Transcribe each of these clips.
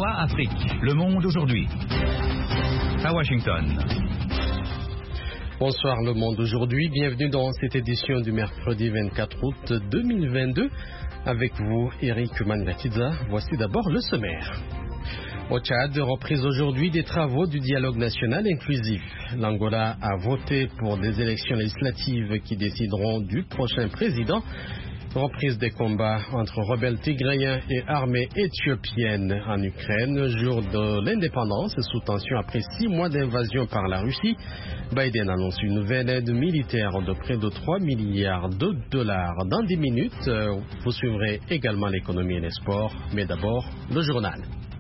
VOA Afrique, Le Monde aujourd'hui. À Washington. Bonsoir Le Monde aujourd'hui, bienvenue dans cette édition du mercredi 24 août 2022. Avec vous, Eric Mangatiza. Voici d'abord le sommaire. Au Tchad, reprise aujourd'hui des travaux du dialogue national inclusif. L'Angola a voté pour des élections législatives qui décideront du prochain président. Reprise des combats entre rebelles tigréens et armées éthiopiennes en Ukraine. Jour de l'indépendance sous tension après 6 mois d'invasion par la Russie. Biden annonce une nouvelle aide militaire de près de 3 milliards de dollars. Dans 10 minutes, vous suivrez également l'économie et les sports. Mais d'abord, le journal.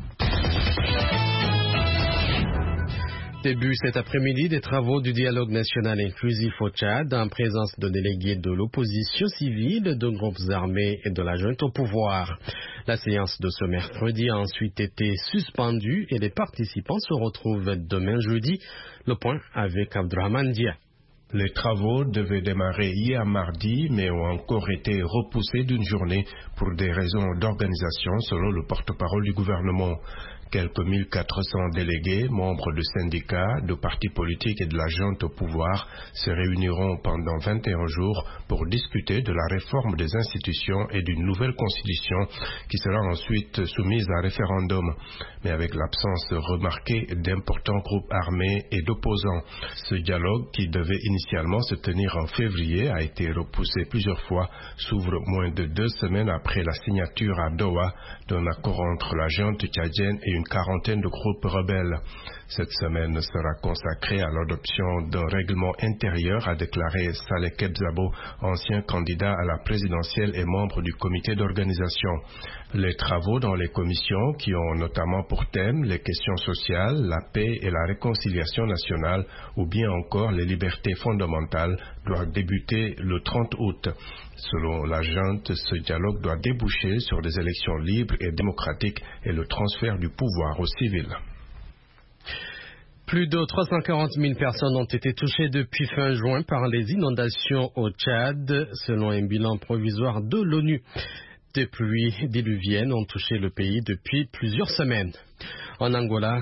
Début cet après-midi des travaux du dialogue national inclusif au Tchad en présence de délégués de l'opposition civile, de groupes armés et de la junte au pouvoir. La séance de ce mercredi a ensuite été suspendue et les participants se retrouvent demain jeudi. Le point avec Abdrahman Dia. Les travaux devaient démarrer hier mardi, mais ont encore été repoussés d'une journée pour des raisons d'organisation, selon le porte-parole du gouvernement. Quelques 1400 délégués, membres de syndicats, de partis politiques et de la junte au pouvoir se réuniront pendant 21 jours pour discuter de la réforme des institutions et d'une nouvelle constitution qui sera ensuite soumise à référendum, mais avec l'absence remarquée d'importants groupes armés et d'opposants. Ce dialogue, qui devait initialement se tenir en février, a été repoussé plusieurs fois, s'ouvre moins de 2 semaines après la signature à Doha d'un accord entre la junte tchadienne et une quarantaine de groupes rebelles. Cette semaine sera consacrée à l'adoption d'un règlement intérieur, a déclaré Saleh Kebzabo, ancien candidat à la présidentielle et membre du comité d'organisation. Les travaux dans les commissions, qui ont notamment pour thème les questions sociales, la paix et la réconciliation nationale, ou bien encore les libertés fondamentales, doivent débuter le 30 août. Selon la junte, ce dialogue doit déboucher sur des élections libres et démocratiques et le transfert du pouvoir aux civils. Plus de 340 000 personnes ont été touchées depuis fin juin par les inondations au Tchad, selon un bilan provisoire de l'ONU. Des pluies diluviennes ont touché le pays depuis plusieurs semaines. En Angola,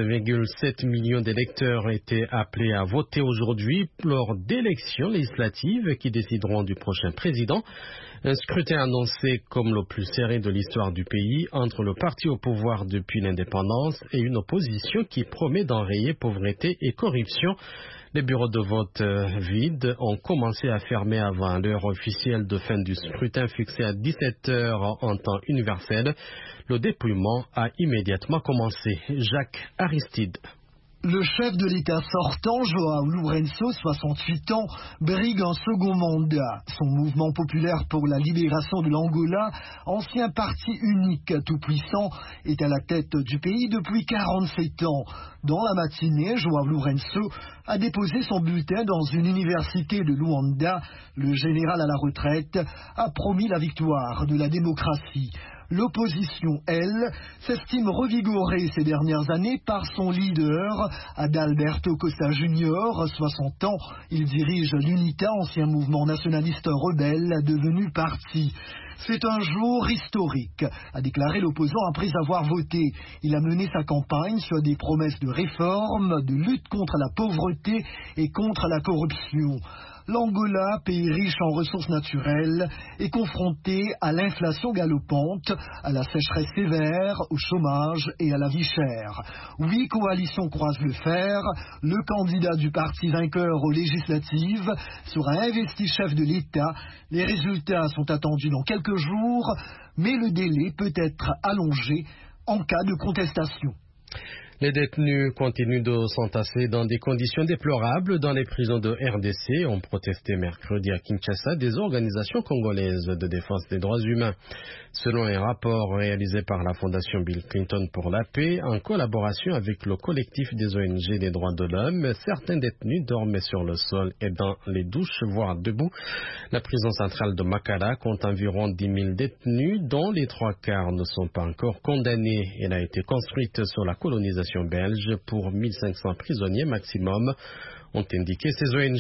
14,7 millions d'électeurs étaient appelés à voter aujourd'hui lors d'élections législatives qui décideront du prochain président. Un scrutin annoncé comme le plus serré de l'histoire du pays entre le parti au pouvoir depuis l'indépendance et une opposition qui promet d'enrayer pauvreté et corruption. Les bureaux de vote vides ont commencé à fermer avant l'heure officielle de fin du scrutin fixée à 17 heures en temps universel. Le dépouillement a immédiatement commencé. Jacques Aristide. Le chef de l'État sortant, João Lourenço, 68 ans, brigue un second mandat. Son mouvement populaire pour la libération de l'Angola, ancien parti unique tout-puissant, est à la tête du pays depuis 47 ans. Dans la matinée, João Lourenço a déposé son bulletin dans une université de Luanda. Le général à la retraite a promis la victoire de la démocratie. L'opposition, elle, s'estime revigorée ces dernières années par son leader, Adalberto Costa Junior, 60 ans. Il dirige l'UNITA, ancien mouvement nationaliste rebelle devenu parti. C'est un jour historique, a déclaré l'opposant après avoir voté. Il a mené sa campagne sur des promesses de réforme, de lutte contre la pauvreté et contre la corruption. L'Angola, pays riche en ressources naturelles, est confronté à l'inflation galopante, à la sécheresse sévère, au chômage et à la vie chère. 8 coalitions croisent le fer. Le candidat du parti vainqueur aux législatives sera investi chef de l'État. Les résultats sont attendus dans quelques jours, mais le délai peut être allongé en cas de contestation. Les détenus continuent de s'entasser dans des conditions déplorables dans les prisons de RDC. Ont protesté mercredi à Kinshasa des organisations congolaises de défense des droits humains. Selon un rapport réalisé par la Fondation Bill Clinton pour la paix, en collaboration avec le collectif des ONG des droits de l'homme, certains détenus dormaient sur le sol et dans les douches, voire debout. La prison centrale de Makala compte environ 10 000 détenus, dont les 3/4 ne sont pas encore condamnés. Elle a été construite sur la colonisation belge pour 1500 prisonniers maximum, ont indiqué ces ONG.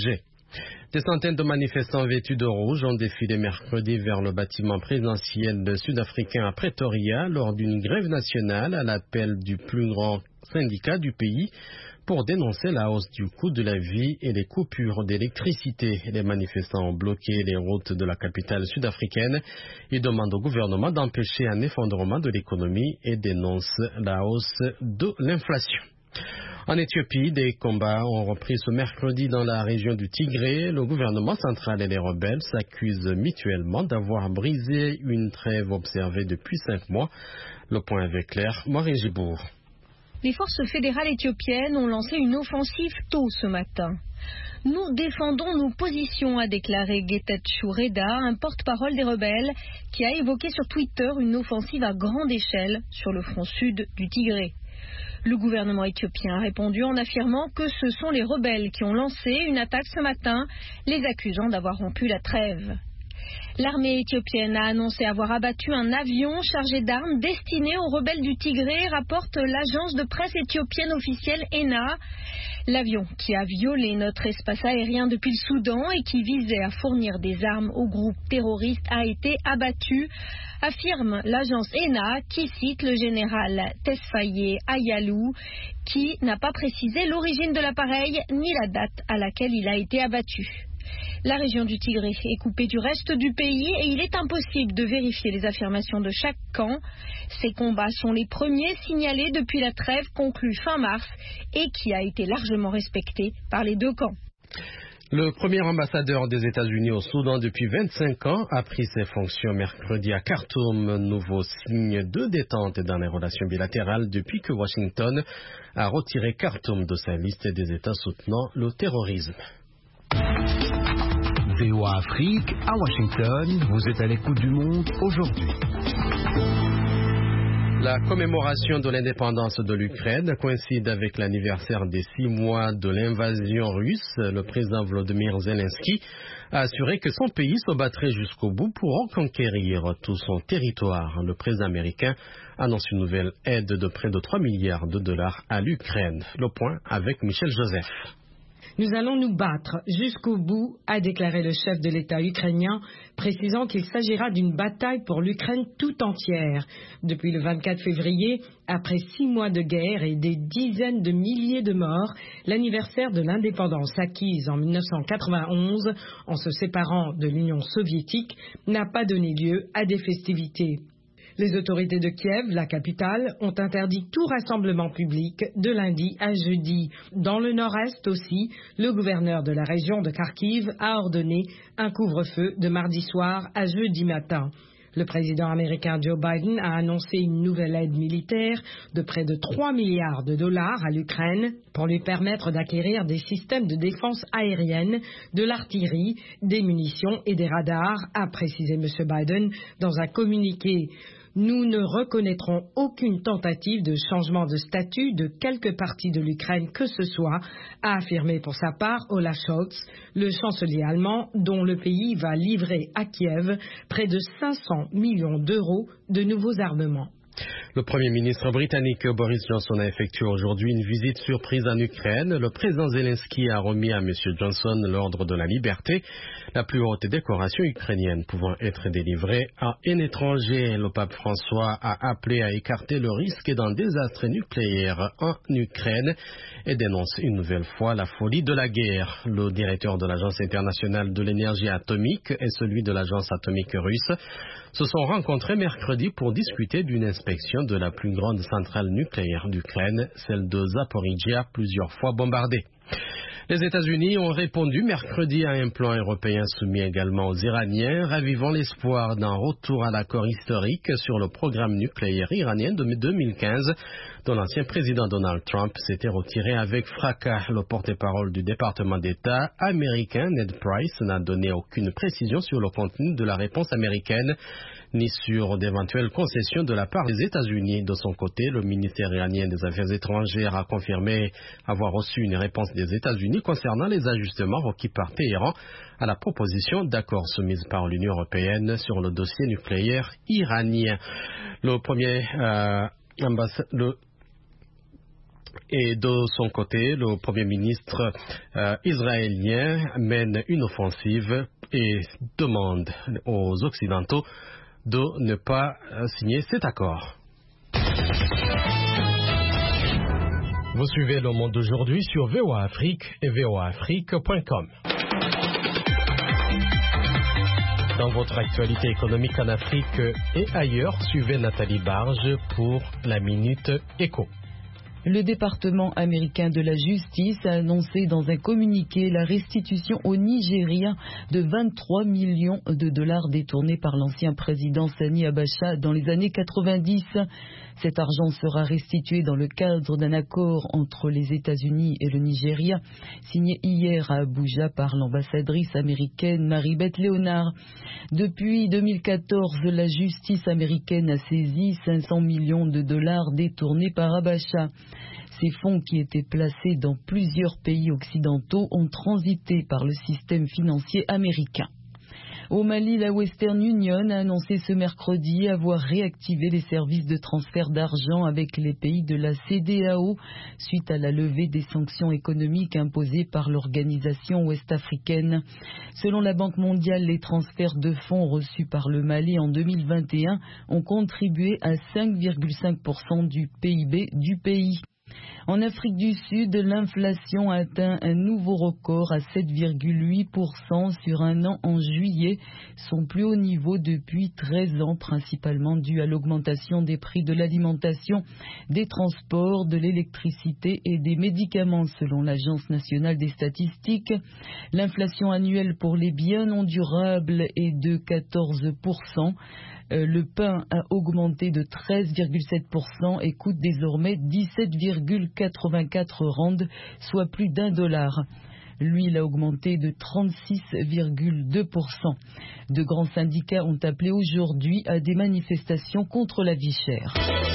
Des centaines de manifestants vêtus de rouge ont défilé mercredi vers le bâtiment présidentiel sud-africain à Pretoria lors d'une grève nationale à l'appel du plus grand syndicat du pays pour dénoncer la hausse du coût de la vie et les coupures d'électricité. Les manifestants ont bloqué les routes de la capitale sud-africaine. Ils demandent au gouvernement d'empêcher un effondrement de l'économie et dénoncent la hausse de l'inflation. En Éthiopie, des combats ont repris ce mercredi dans la région du Tigré. Le gouvernement central et les rebelles s'accusent mutuellement d'avoir brisé une trêve observée depuis 5 mois. Le point avec Claire Morin-Gibourg. Les forces fédérales éthiopiennes ont lancé une offensive tôt ce matin. Nous défendons nos positions, a déclaré Getachew Reda, un porte-parole des rebelles, qui a évoqué sur Twitter une offensive à grande échelle sur le front sud du Tigré. Le gouvernement éthiopien a répondu en affirmant que ce sont les rebelles qui ont lancé une attaque ce matin, les accusant d'avoir rompu la trêve. L'armée éthiopienne a annoncé avoir abattu un avion chargé d'armes destiné aux rebelles du Tigré, rapporte l'agence de presse éthiopienne officielle ENA. L'avion qui a violé notre espace aérien depuis le Soudan et qui visait à fournir des armes aux groupes terroristes a été abattu, affirme l'agence ENA qui cite le général Tesfaye Ayalou qui n'a pas précisé l'origine de l'appareil ni la date à laquelle il a été abattu. La région du Tigré est coupée du reste du pays et il est impossible de vérifier les affirmations de chaque camp. Ces combats sont les premiers signalés depuis la trêve conclue fin mars et qui a été largement respectée par les deux camps. Le premier ambassadeur des États-Unis au Soudan depuis 25 ans a pris ses fonctions mercredi à Khartoum, nouveau signe de détente dans les relations bilatérales depuis que Washington a retiré Khartoum de sa liste des États soutenant le terrorisme. VOA Afrique, à Washington, vous êtes à l'écoute du monde aujourd'hui. La commémoration de l'indépendance de l'Ukraine coïncide avec l'anniversaire des 6 mois de l'invasion russe. Le président Volodymyr Zelensky a assuré que son pays se battrait jusqu'au bout pour reconquérir tout son territoire. Le président américain annonce une nouvelle aide de près de 3 milliards de dollars à l'Ukraine. Le point avec Michel Joseph. Nous allons nous battre jusqu'au bout, a déclaré le chef de l'État ukrainien, précisant qu'il s'agira d'une bataille pour l'Ukraine tout entière. Depuis le 24 février, après 6 mois de guerre et des dizaines de milliers de morts, l'anniversaire de l'indépendance acquise en 1991, en se séparant de l'Union soviétique, n'a pas donné lieu à des festivités. Les autorités de Kiev, la capitale, ont interdit tout rassemblement public de lundi à jeudi. Dans le nord-est aussi, le gouverneur de la région de Kharkiv a ordonné un couvre-feu de mardi soir à jeudi matin. Le président américain Joe Biden a annoncé une nouvelle aide militaire de près de 3 milliards de dollars à l'Ukraine pour lui permettre d'acquérir des systèmes de défense aérienne, de l'artillerie, des munitions et des radars, a précisé M. Biden dans un communiqué. Nous ne reconnaîtrons aucune tentative de changement de statut de quelque partie de l'Ukraine que ce soit, a affirmé pour sa part Olaf Scholz, le chancelier allemand, dont le pays va livrer à Kiev près de 500 millions d'euros de nouveaux armements. Le Premier ministre britannique Boris Johnson a effectué aujourd'hui une visite surprise en Ukraine. Le président Zelensky a remis à M. Johnson l'ordre de la liberté, la plus haute décoration ukrainienne pouvant être délivrée à un étranger. Le pape François a appelé à écarter le risque d'un désastre nucléaire en Ukraine et dénonce une nouvelle fois la folie de la guerre. Le directeur de l'Agence internationale de l'énergie atomique et celui de l'Agence atomique russe se sont rencontrés mercredi pour discuter d'une inspection de la plus grande centrale nucléaire d'Ukraine, celle de Zaporizhzhia, plusieurs fois bombardée. Les États-Unis ont répondu mercredi à un plan européen soumis également aux Iraniens, ravivant l'espoir d'un retour à l'accord historique sur le programme nucléaire iranien de 2015, dont l'ancien président Donald Trump s'était retiré avec fracas. Le porte-parole du département d'État américain, Ned Price, n'a donné aucune précision sur le contenu de la réponse américaine, ni sur d'éventuelles concessions de la part des États-Unis. De son côté, le ministère iranien des Affaires étrangères a confirmé avoir reçu une réponse des États-Unis concernant les ajustements requis par Téhéran à la proposition d'accord soumise par l'Union européenne sur le dossier nucléaire Et de son côté, le Premier ministre israélien mène une offensive et demande aux Occidentaux de ne pas signer cet accord. Vous suivez Le Monde d'aujourd'hui sur VOA Afrique et voaafrique.com. Dans votre actualité économique en Afrique et ailleurs, suivez Nathalie Barge pour la Minute Éco. Le département américain de la justice a annoncé dans un communiqué la restitution au Nigeria de 23 millions de dollars détournés par l'ancien président Sani Abacha dans les années 90. Cet argent sera restitué dans le cadre d'un accord entre les États-Unis et le Nigeria, signé hier à Abuja par l'ambassadrice américaine Maribeth Léonard. Depuis 2014, la justice américaine a saisi 500 millions de dollars détournés par Abacha. Ces fonds qui étaient placés dans plusieurs pays occidentaux ont transité par le système financier américain. Au Mali, la Western Union a annoncé ce mercredi avoir réactivé les services de transfert d'argent avec les pays de la CEDEAO suite à la levée des sanctions économiques imposées par l'organisation ouest-africaine. Selon la Banque mondiale, les transferts de fonds reçus par le Mali en 2021 ont contribué à 5,5% du PIB du pays. En Afrique du Sud, l'inflation a atteint un nouveau record à 7,8% sur un an en juillet, son plus haut niveau depuis 13 ans, principalement dû à l'augmentation des prix de l'alimentation, des transports, de l'électricité et des médicaments, selon l'Agence nationale des statistiques. L'inflation annuelle pour les biens non durables est de 14%. Le pain a augmenté de 13,7% et coûte désormais 17,84 rand, soit plus d'$1. L'huile a augmenté de 36,2%. De grands syndicats ont appelé aujourd'hui à des manifestations contre la vie chère.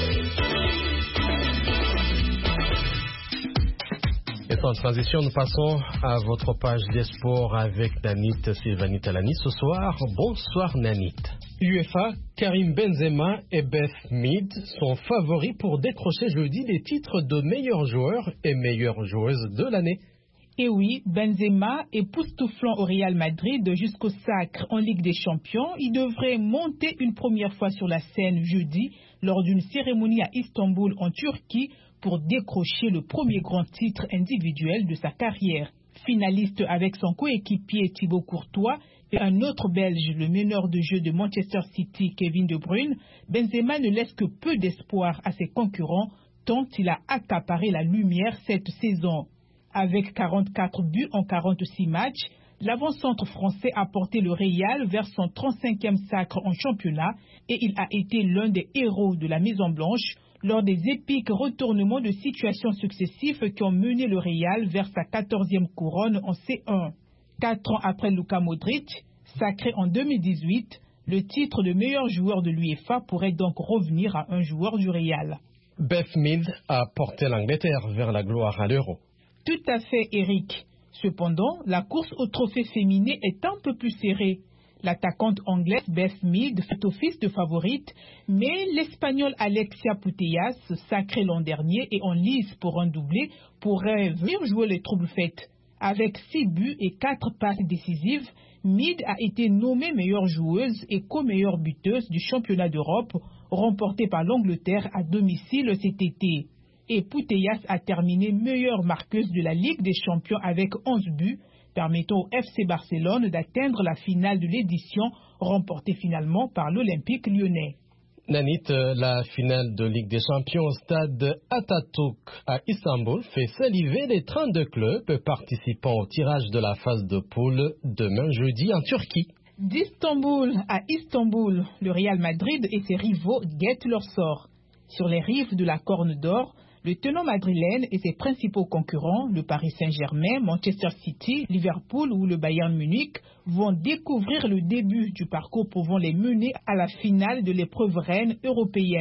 Et en transition, nous passons à votre page des sports avec Nanit Sylvanie Talani ce soir. Bonsoir Nanit. UEFA, Karim Benzema et Beth Mead sont favoris pour décrocher jeudi les titres de meilleur joueur et meilleure joueuse de l'année. Et oui, Benzema, époustouflant au Real Madrid jusqu'au sacre en Ligue des Champions, il devrait monter une première fois sur la scène jeudi lors d'une cérémonie à Istanbul en Turquie pour décrocher le premier grand titre individuel de sa carrière. Finaliste avec son coéquipier Thibaut Courtois et un autre Belge, le meneur de jeu de Manchester City, Kevin De Bruyne, Benzema ne laisse que peu d'espoir à ses concurrents tant il a accaparé la lumière cette saison. Avec 44 buts en 46 matchs, l'avant-centre français a porté le Real vers son 35e sacre en championnat et il a été l'un des héros de la Maison-Blanche lors des épiques retournements de situations successifs qui ont mené le Real vers sa 14e couronne en C1. 4 ans après Luka Modric, sacré en 2018, le titre de meilleur joueur de l'UEFA pourrait donc revenir à un joueur du Real. Beth Mead a porté l'Angleterre vers la gloire à l'Euro. Tout à fait, Eric. Cependant, la course au trophée féminin est un peu plus serrée. L'attaquante anglaise Beth Mead fait office de favorite, mais l'Espagnole Alexia Putellas, sacrée l'an dernier et en lice pour un doublé, pourrait venir jouer les troubles faites. Avec 6 buts et 4 passes décisives, Mead a été nommée meilleure joueuse et co-meilleure buteuse du championnat d'Europe, remporté par l'Angleterre à domicile cet été. Et Putellas a terminé meilleure marqueuse de la Ligue des Champions avec 11 buts, permettant au FC Barcelone d'atteindre la finale de l'édition, remportée finalement par l'Olympique lyonnais. Nanit, la finale de Ligue des Champions au stade Atatürk à Istanbul fait saliver les 32 clubs participant au tirage de la phase de poule demain jeudi en Turquie. D'Istanbul à Istanbul, le Real Madrid et ses rivaux guettent leur sort. Sur les rives de la Corne d'Or, le tenant madrilène et ses principaux concurrents, le Paris Saint-Germain, Manchester City, Liverpool ou le Bayern Munich, vont découvrir le début du parcours pouvant les mener à la finale de l'épreuve reine européenne.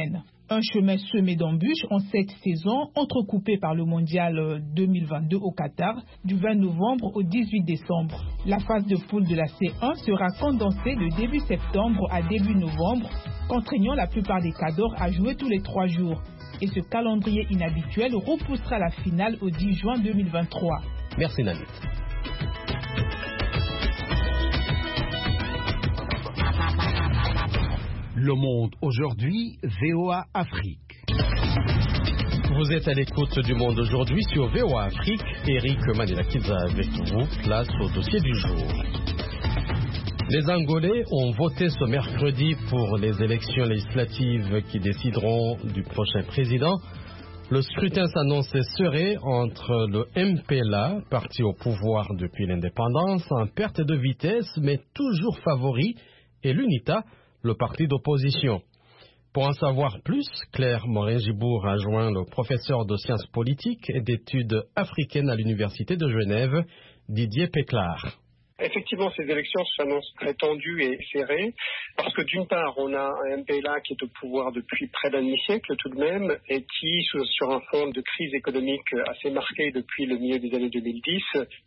Un chemin semé d'embûches en cette saison, entrecoupé par le mondial 2022 au Qatar, du 20 novembre au 18 décembre. La phase de poule de la C1 sera condensée de début septembre à début novembre, contraignant la plupart des cadors à jouer tous les 3 jours. Et ce calendrier inhabituel repoussera la finale au 10 juin 2023. Merci Nanit. Le Monde aujourd'hui, VOA Afrique. Vous êtes à l'écoute du Monde aujourd'hui sur VOA Afrique. Eric Manilakiza avec vous, place au dossier du jour. Les Angolais ont voté ce mercredi pour les élections législatives qui décideront du prochain président. Le scrutin s'annonçait serré entre le MPLA, parti au pouvoir depuis l'indépendance, en perte de vitesse mais toujours favori, et l'UNITA, le parti d'opposition. Pour en savoir plus, Claire Morin-Gibour a joint le professeur de sciences politiques et d'études africaines à l'Université de Genève, Didier Péclard. Effectivement, ces élections s'annoncent très tendues et serrées parce que d'une part, on a un MPLA qui est au pouvoir depuis près d'un demi-siècle tout de même et qui, sur un fond de crise économique assez marquée depuis le milieu des années 2010,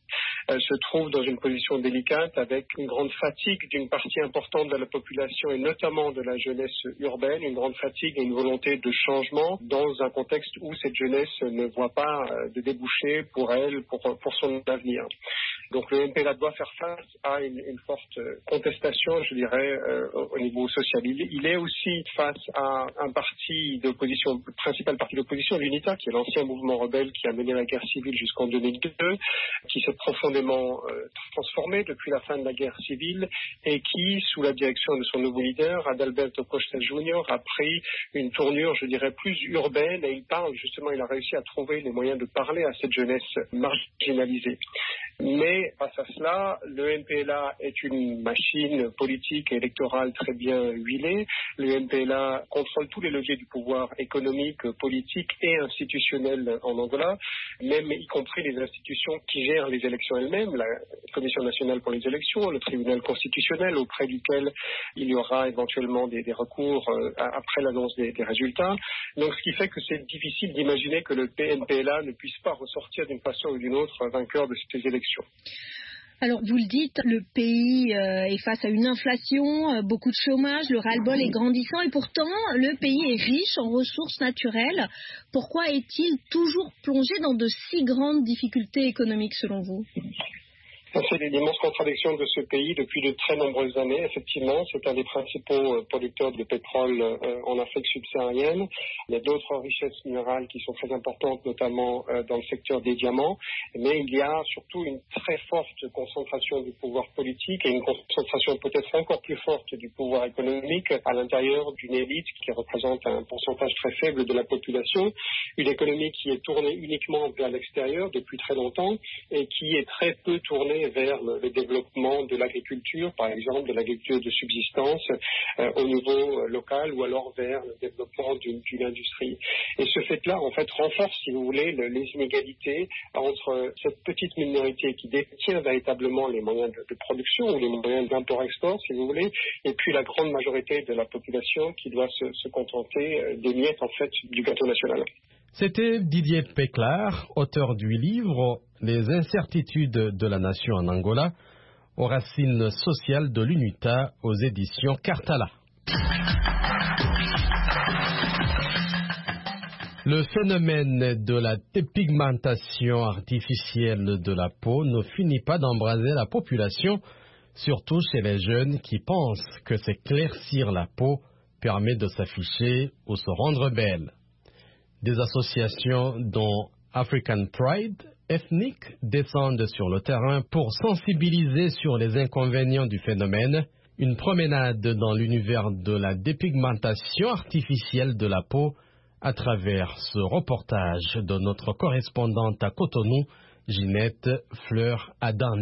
se trouve dans une position délicate avec une grande fatigue d'une partie importante de la population et notamment de la jeunesse urbaine, une grande fatigue et une volonté de changement dans un contexte où cette jeunesse ne voit pas de débouchés pour elle, pour son avenir. Donc le MPLA doit faire face à une forte contestation, je dirais, au niveau social. Il est aussi face à un parti d'opposition, le principal parti d'opposition, l'UNITA, qui est l'ancien mouvement rebelle qui a mené la guerre civile jusqu'en 2002, qui s'est profondément transformé depuis la fin de la guerre civile et qui, sous la direction de son nouveau leader, Adalberto Costa Jr., a pris une tournure, je dirais, plus urbaine et il a réussi à trouver les moyens de parler à cette jeunesse marginalisée. Mais face à cela, le MPLA est une machine politique et électorale très bien huilée. Le MPLA contrôle tous les leviers du pouvoir économique, politique et institutionnel en Angola, même y compris les institutions qui gèrent les élections elles-mêmes, la Commission nationale pour les élections, le tribunal constitutionnel auprès duquel il y aura éventuellement des recours après l'annonce des résultats. Donc ce qui fait que c'est difficile d'imaginer que le MPLA ne puisse pas ressortir d'une façon ou d'une autre vainqueur de ces élections. Alors, vous le dites, le pays est face à une inflation, beaucoup de chômage, le ras-le-bol est grandissant et pourtant, le pays est riche en ressources naturelles. Pourquoi est-il toujours plongé dans de si grandes difficultés économiques selon vous ? C'est l'immense contradiction de ce pays depuis de très nombreuses années. Effectivement, c'est un des principaux producteurs de pétrole en Afrique subsaharienne. Il y a d'autres richesses minérales qui sont très importantes, notamment dans le secteur des diamants. Mais il y a surtout une très forte concentration du pouvoir politique et une concentration peut-être encore plus forte du pouvoir économique à l'intérieur d'une élite qui représente un pourcentage très faible de la population. Une économie qui est tournée uniquement vers l'extérieur depuis très longtemps et qui est très peu tournée vers le développement de l'agriculture, par exemple de l'agriculture de subsistance au niveau local ou alors vers le développement d'une industrie. Et ce fait-là, en fait, renforce, si vous voulez, les inégalités entre cette petite minorité qui détient véritablement les moyens de production ou les moyens d'import-export, si vous voulez, et puis la grande majorité de la population qui doit se contenter des miettes, en fait, du gâteau national. C'était Didier Péclard, auteur du livre « Les incertitudes de la nation en Angola » aux racines sociales de l'UNITA aux éditions Cartala. Le phénomène de la dépigmentation artificielle de la peau ne finit pas d'embraser la population, surtout chez les jeunes qui pensent que s'éclaircir la peau permet de s'afficher ou se rendre belle. Des associations dont African Pride Ethnic descendent sur le terrain pour sensibiliser sur les inconvénients du phénomène. Une promenade dans l'univers de la dépigmentation artificielle de la peau à travers ce reportage de notre correspondante à Cotonou, Ginette Fleur Adandé.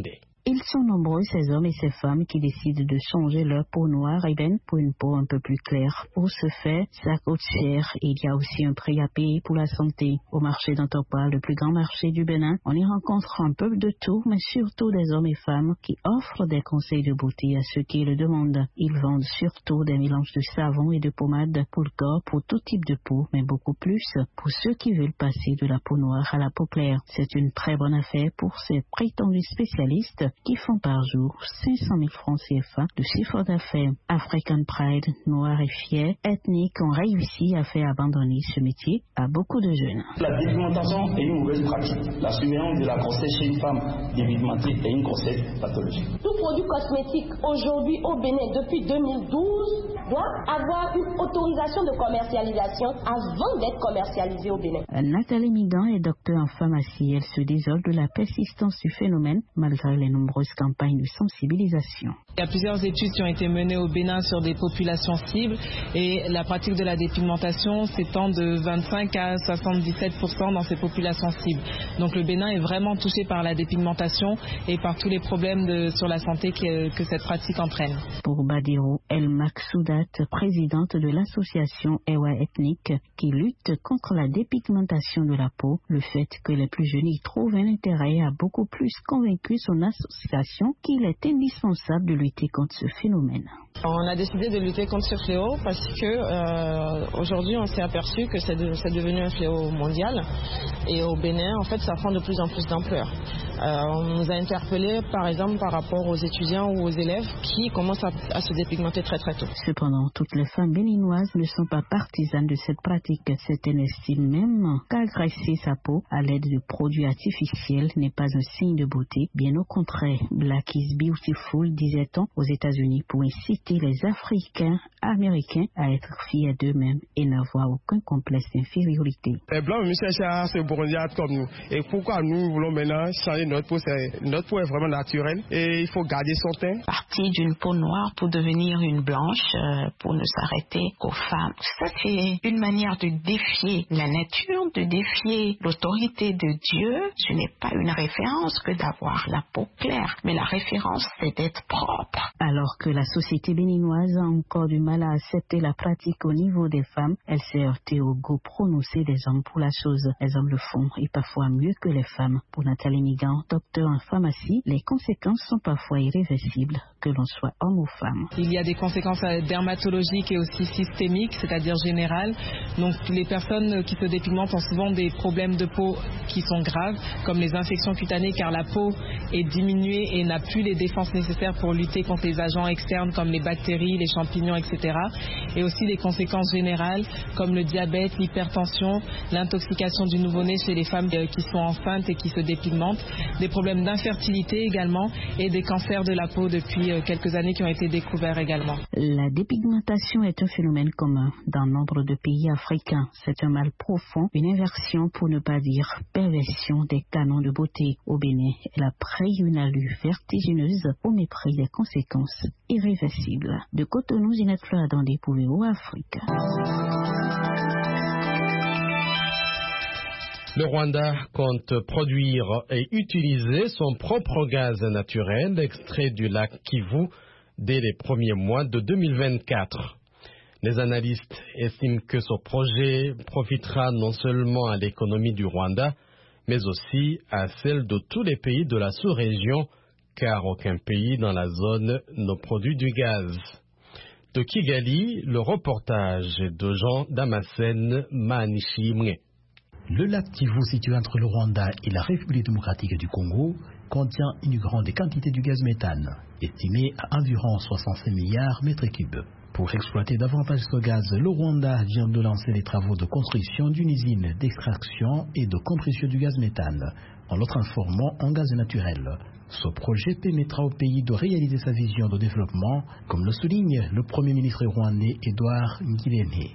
Ils sont nombreux, ces hommes et ces femmes qui décident de changer leur peau noire ébène pour une peau un peu plus claire. Pour ce faire, ça coûte cher et il y a aussi un prix à payer pour la santé. Au marché d'Antokwa, le plus grand marché du Bénin, on y rencontre un peu de tout, mais surtout des hommes et femmes qui offrent des conseils de beauté à ceux qui le demandent. Ils vendent surtout des mélanges de savon et de pommade pour le corps, pour tout type de peau, mais beaucoup plus pour ceux qui veulent passer de la peau noire à la peau claire. C'est une très bonne affaire pour ces prétendus spécialistes qui font par jour 500 000 francs CFA de chiffre d'affaires. African Pride, noir et fier, ethniques ont réussi à faire abandonner ce métier à beaucoup de jeunes. La dépigmentation est une mauvaise pratique. La surveillance de la grossesse chez une femme dépigmentée est une grossesse pathologique. Tout produit cosmétique aujourd'hui au Bénin depuis 2012 doit avoir une autorisation de commercialisation avant d'être commercialisé au Bénin. Nathalie Migan est docteure en pharmacie. Elle se désole de la persistance du phénomène malgré les nombreuses campagnes de sensibilisation. Il y a plusieurs études qui ont été menées au Bénin sur des populations cibles et la pratique de la dépigmentation s'étend de 25 à 77% dans ces populations cibles. Donc le Bénin est vraiment touché par la dépigmentation et par tous les problèmes sur la santé que cette pratique entraîne. Pour Badiro El Maksoudat, présidente de l'association Ewa Ethnique qui lutte contre la dépigmentation de la peau, le fait que les plus jeunes y trouvent un intérêt a beaucoup plus convaincu son association qu'il est indispensable de lutter contre ce phénomène. On a décidé de lutter contre ce fléau parce que aujourd'hui on s'est aperçu que c'est devenu un fléau mondial et au Bénin en fait ça prend de plus en plus d'ampleur. On nous a interpellés par exemple par rapport aux étudiants ou aux élèves qui commencent à se dépigmenter très très tôt. Cependant, toutes les femmes béninoises ne sont pas partisanes de cette pratique. Certaines estiment même qu'agresser sa peau à l'aide de produits artificiels n'est pas un signe de beauté. Bien au contraire, Black is beautiful, disait-on aux États-Unis pour inciter les Africains américains à être fiers d'eux-mêmes et n'avoir aucun complexe d'infériorité. Les Blancs cherchent à se bronzer comme nous. Et pourquoi nous voulons maintenant changer notre peau? Notre peau est vraiment naturelle et il faut garder son teint. Partir d'une peau noire pour devenir une blanche, pour ne s'arrêter qu'aux femmes. Ça, c'est une manière de défier la nature, de défier l'autorité de Dieu. Ce n'est pas une référence que d'avoir la peau claire, mais la référence, c'est d'être propre. Alors que la société béninoise a encore du mal à accepter la pratique au niveau des femmes, elle s'est heurtée au goût prononcé des hommes pour la chose. Les hommes le font et parfois mieux que les femmes. Pour Nathalie Migan, docteur en pharmacie, les conséquences sont parfois irréversibles, que l'on soit homme ou femme. Il y a des conséquences dermatologiques et aussi systémiques, c'est-à-dire générales. Donc les personnes qui se dépigmentent ont souvent des problèmes de peau qui sont graves, comme les infections cutanées, car la peau est diminuée et n'a plus les défenses nécessaires pour lutter contre les agents externes comme les bactéries, les champignons, etc. Et aussi des conséquences générales comme le diabète, l'hypertension, l'intoxication du nouveau-né chez les femmes qui sont enceintes et qui se dépigmentent, des problèmes d'infertilité également et des cancers de la peau depuis quelques années qui ont été découverts également. La dépigmentation est un phénomène commun dans nombre de pays africains. C'est un mal profond, une inversion pour ne pas dire perversion des canons de beauté. Au Bénin, elle a pris une allure vertigineuse au mépris des conséquences irréversibles. De Cotonou, Ginette Fleur-Adandé pour VO Afrique. Le Rwanda compte produire et utiliser son propre gaz naturel extrait du lac Kivu dès les premiers mois de 2024. Les analystes estiment que ce projet profitera non seulement à l'économie du Rwanda, mais aussi à celle de tous les pays de la sous-région, car aucun pays dans la zone ne produit du gaz. De Kigali, le reportage de Jean Damascène Manishimwe. Le lac Kivu, situé entre le Rwanda et la République démocratique du Congo, contient une grande quantité de gaz méthane, estimée à environ 65 milliards mètres cubes. Pour exploiter davantage ce gaz, le Rwanda vient de lancer les travaux de construction d'une usine d'extraction et de compression du gaz méthane, en le transformant en gaz naturel. Ce projet permettra au pays de réaliser sa vision de développement, comme le souligne le Premier ministre rwandais Edouard Ngirente.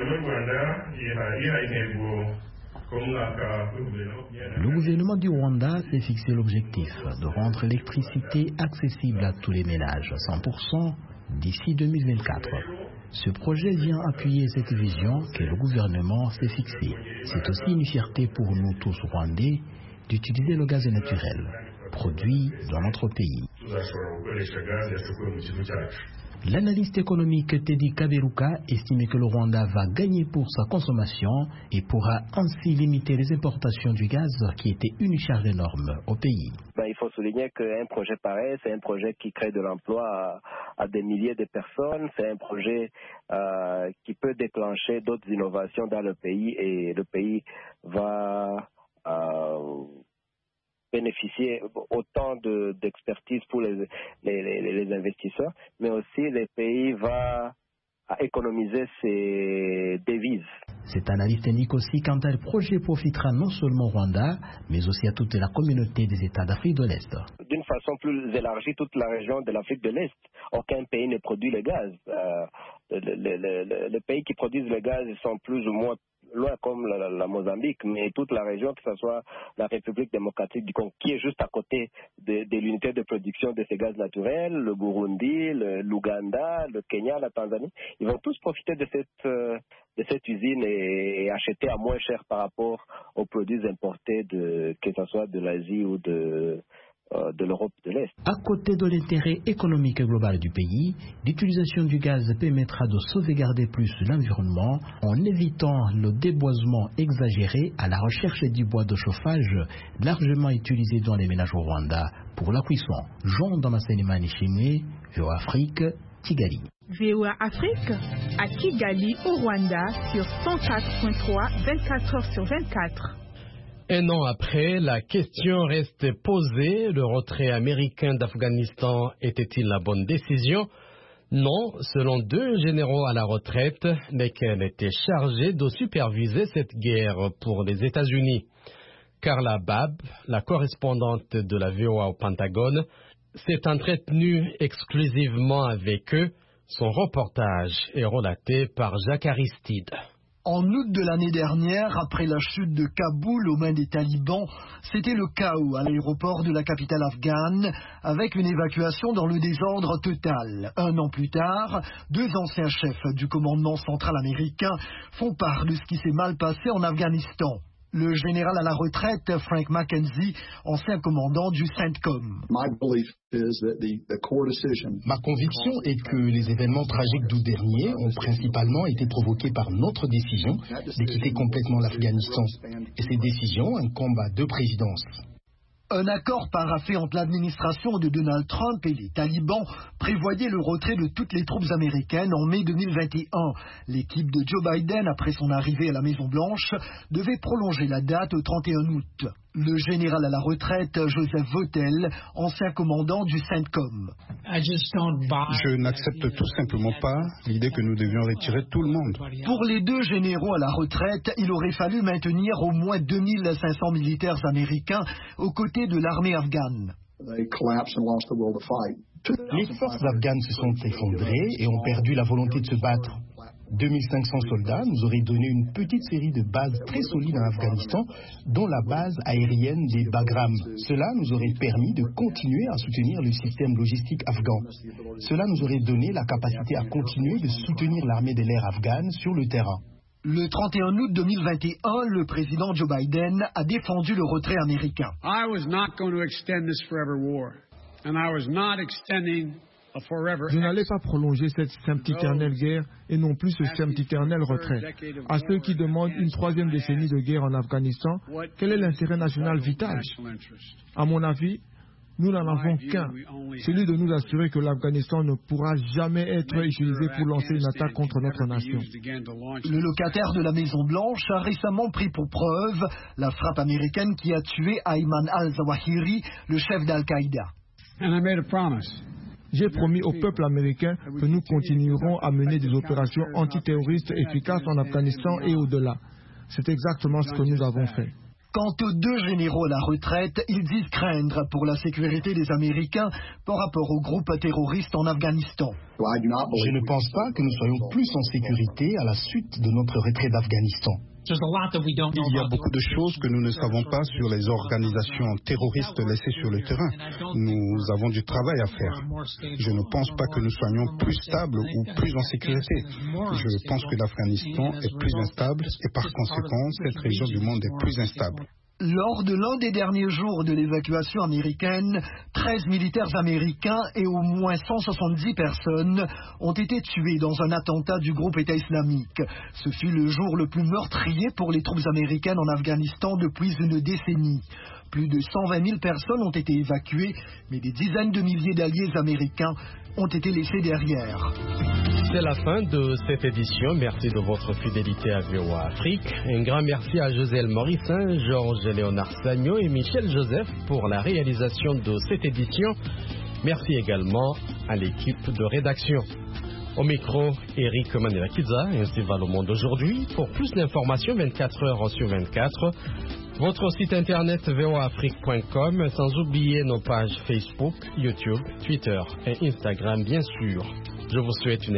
Le gouvernement du Rwanda s'est fixé l'objectif de rendre l'électricité accessible à tous les ménages à 100% d'ici 2024. Ce projet vient appuyer cette vision que le gouvernement s'est fixée. C'est aussi une fierté pour nous tous Rwandais d'utiliser le gaz naturel. produits dans notre pays. L'analyste économique Teddy Kaberuka estime que le Rwanda va gagner pour sa consommation et pourra ainsi limiter les importations du gaz qui était une charge énorme au pays. Il faut souligner qu'un projet pareil, c'est un projet qui crée de l'emploi à des milliers de personnes. C'est un projet qui peut déclencher d'autres innovations dans le pays et le pays va bénéficier autant d'expertise pour les investisseurs, mais aussi le pays va économiser ses devises. Cette analyse indique aussi qu'un tel projet profitera non seulement au Rwanda, mais aussi à toute la communauté des États d'Afrique de l'Est. D'une façon plus élargie, toute la région de l'Afrique de l'Est. Aucun pays ne produit le gaz. Les pays qui produisent le gaz sont plus ou moins loin comme la Mozambique, mais toute la région, que ce soit la République démocratique du Congo, qui est juste à côté de l'unité de production de ces gaz naturels, le Burundi, l'Ouganda, le Kenya, la Tanzanie, ils vont tous profiter de cette usine et acheter à moins cher par rapport aux produits importés, que ce soit de l'Asie ou de l'Europe de l'Est. À côté de l'intérêt économique global du pays, l'utilisation du gaz permettra de sauvegarder plus l'environnement en évitant le déboisement exagéré à la recherche du bois de chauffage largement utilisé dans les ménages au Rwanda pour la cuisson. Jean Damasenimani Chimé, VOA Afrique, Kigali. VOA Afrique à Kigali au Rwanda sur 104.3, 24 heures sur 24. Un an après, la question reste posée. Le retrait américain d'Afghanistan était-il la bonne décision? Non, selon deux généraux à la retraite, lesquels étaient chargés de superviser cette guerre pour les États-Unis. Carla Babb, la correspondante de la VOA au Pentagone, s'est entretenue exclusivement avec eux. Son reportage est relaté par Jacques Aristide. En août de l'année dernière, après la chute de Kaboul aux mains des talibans, c'était le chaos à l'aéroport de la capitale afghane, avec une évacuation dans le désordre total. Un an plus tard, deux anciens chefs du commandement central américain font part de ce qui s'est mal passé en Afghanistan. Le général à la retraite, Frank McKenzie, ancien commandant du CENTCOM. Ma conviction est que les événements tragiques d'août dernier ont principalement été provoqués par notre décision de quitter complètement l'Afghanistan. Et cette décision incombe à deux présidences. Un accord paraphé entre l'administration de Donald Trump et les talibans prévoyait le retrait de toutes les troupes américaines en mai 2021. L'équipe de Joe Biden, après son arrivée à la Maison-Blanche, devait prolonger la date au 31 août. Le général à la retraite, Joseph Votel, ancien commandant du CENTCOM. Je n'accepte tout simplement pas l'idée que nous devions retirer tout le monde. Pour les deux généraux à la retraite, il aurait fallu maintenir au moins 2500 militaires américains aux côtés de l'armée afghane. Les forces afghanes se sont effondrées et ont perdu la volonté de se battre. 2500 soldats nous auraient donné une petite série de bases très solides en Afghanistan, dont la base aérienne des Bagram. Cela nous aurait permis de continuer à soutenir le système logistique afghan. Cela nous aurait donné la capacité à continuer de soutenir l'armée de l'air afghane sur le terrain. Le 31 août 2021, le président Joe Biden a défendu le retrait américain. Je n'allais pas prolonger cette sempiternelle guerre et non plus ce sempiternel retrait. À ceux qui demandent une troisième décennie de guerre en Afghanistan, quel est l'intérêt national vital? À mon avis, nous n'en avons qu'un, celui de nous assurer que l'Afghanistan ne pourra jamais être utilisé pour lancer une attaque contre notre nation. Le locataire de la Maison-Blanche a récemment pris pour preuve la frappe américaine qui a tué Ayman al-Zawahiri, le chef d'Al-Qaïda. J'ai promis au peuple américain que nous continuerons à mener des opérations antiterroristes efficaces en Afghanistan et au-delà. C'est exactement ce que nous avons fait. Quant aux deux généraux à la retraite, ils disent craindre pour la sécurité des Américains par rapport aux groupes terroristes en Afghanistan. Je ne pense pas que nous soyons plus en sécurité à la suite de notre retrait d'Afghanistan. Il y a beaucoup de choses que nous ne savons pas sur les organisations terroristes laissées sur le terrain. Nous avons du travail à faire. Je ne pense pas que nous soyons plus stables ou plus en sécurité. Je pense que l'Afghanistan est plus instable et par conséquent, cette région du monde est plus instable. Lors de l'un des derniers jours de l'évacuation américaine, 13 militaires américains et au moins 170 personnes ont été tués dans un attentat du groupe État islamique. Ce fut le jour le plus meurtrier pour les troupes américaines en Afghanistan depuis une décennie. Plus de 120 000 personnes ont été évacuées, mais des dizaines de milliers d'alliés américains ont été laissés derrière. C'est la fin de cette édition. Merci de votre fidélité à VOA Afrique. Un grand merci à Joselle Morissin, Georges Léonard Sagno et Michel Joseph pour la réalisation de cette édition. Merci également à l'équipe de rédaction. Au micro, Eric Manela-Kiza, ainsi va le monde aujourd'hui. Pour plus d'informations, 24 heures sur 24, votre site internet voaafrique.com, sans oublier nos pages Facebook, YouTube, Twitter et Instagram, bien sûr. Je vous souhaite une